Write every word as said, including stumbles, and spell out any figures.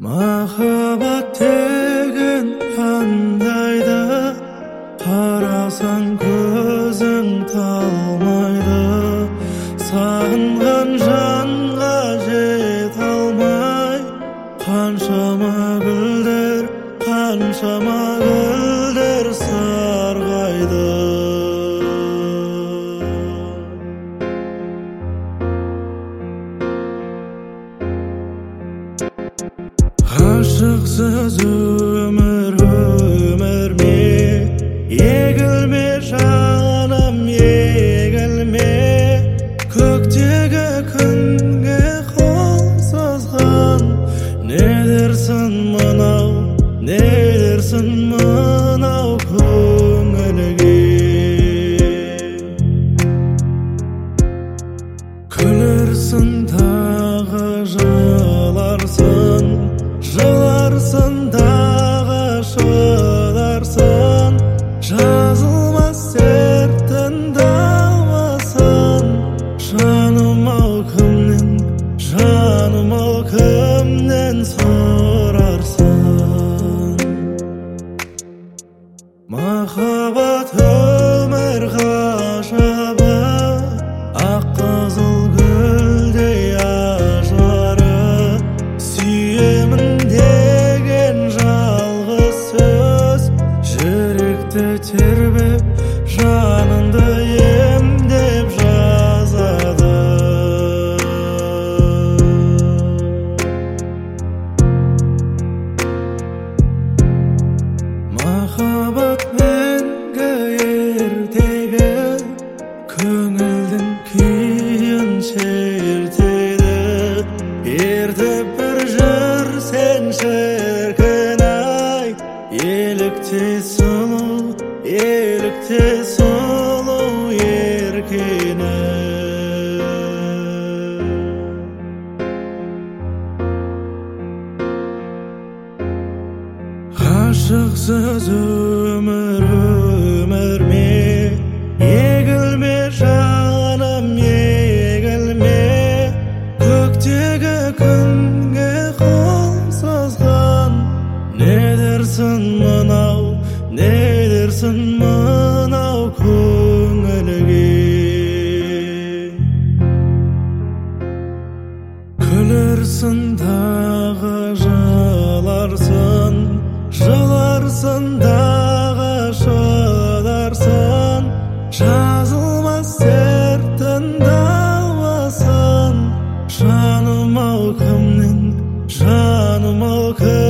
Махаббат деген қандайда, қарасаң көзің талмайды. Сағынған жанға жете алмай, қаншама гүлдер, қаншама гүлдер сарғайды. Ғашықсыз өмір өмір ме, егілме жаным егілме. Көктегі күнге қол созған, не дерсің мынау, не дерсің мынау көңілге. Күлерсің тағы жыларсың, жыларсың дағы шыдарсың. Жазылмас серттің дауасын, жаным-ау кімнен, жаным-ау кімнен сұрарсың. Махаббат өмір ғажабы, ақ қызыл гүлдей ажары. Сүйемін деген жалғыз сөз, жүректі тербеп, жаныңды емдеп жазады. Махаббат мәңгі ертегі, көңілдің күйін шертеді. Ертіп бір жүрсең шіркін-ай, елікте сұлу, елікте сұлу еркені. Ғашықсыз өмір өмір ме, егілме жаным егілме. Көктегі күнге қол созған, не дерсің мынау, не дерсің мынау көңілге. Күлерсің дағы жыларсың, жыларсың дағы шыдарсың. Жазылмас серттің дауасын, жаным-ау кімнен, жаным-ау кімнен